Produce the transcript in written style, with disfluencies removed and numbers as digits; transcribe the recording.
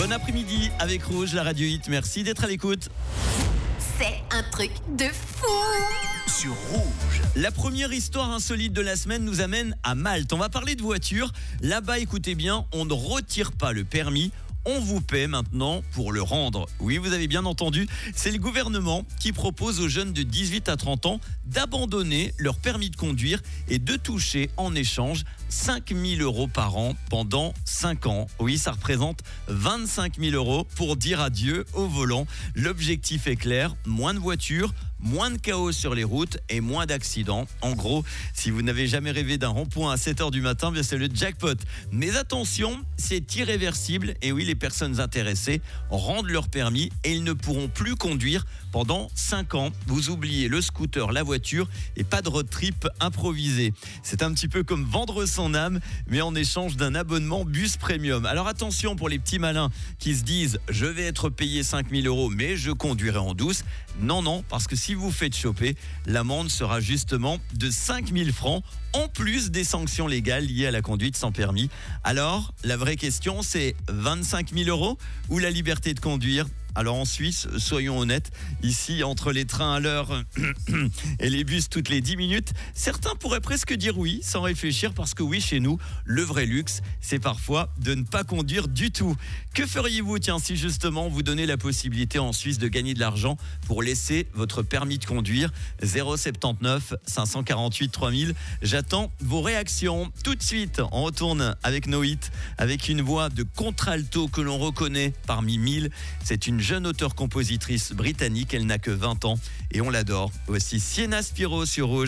Bon après-midi avec Rouge, la radio hit. Merci d'être à l'écoute. C'est un truc de fou. Sur Rouge. La première histoire insolite de la semaine nous amène à Malte. On va parler de voiture. Là-bas, écoutez bien, on ne retire pas le permis. On vous paie maintenant pour le rendre. Oui, vous avez bien entendu, c'est le gouvernement qui propose aux jeunes de 18 à 30 ans d'abandonner leur permis de conduire et de toucher en échange 5 000 € par an pendant 5 ans. Oui, ça représente 25 000 € pour dire adieu au volant. L'objectif est clair, moins de voitures, moins de chaos sur les routes et moins d'accidents. En gros, si vous n'avez jamais rêvé d'un rond-point à 7h du matin, bien c'est le jackpot. Mais attention, c'est irréversible. Et oui, les personnes intéressées rendent leur permis et ils ne pourront plus conduire pendant 5 ans. Vous oubliez le scooter, la voiture et pas de road trip improvisé. C'est un petit peu comme vendre son âme, mais en échange d'un abonnement bus premium. Alors attention pour les petits malins qui se disent « Je vais être payé 5 000 €, mais je conduirai en douce ». Non, parce que si vous faites choper, l'amende sera justement de 5 000 francs en plus des sanctions légales liées à la conduite sans permis. Alors, la vraie question, c'est 25 000 € ou la liberté de conduire ? Alors en Suisse, soyons honnêtes, ici entre les trains à l'heure et les bus toutes les 10 minutes, certains pourraient presque dire oui sans réfléchir parce que oui, chez nous, le vrai luxe, c'est parfois de ne pas conduire du tout. Que feriez-vous, tiens, si justement vous donnez la possibilité en Suisse de gagner de l'argent pour laisser votre permis de conduire ? 079 548 3000. J'attends vos réactions. Tout de suite, on retourne avec nos hits, avec une voix de contralto que l'on reconnaît parmi 1000. C'est une jeune auteure-compositrice britannique, elle n'a que 20 ans et on l'adore. Voici Sienna Spiro sur Rouge.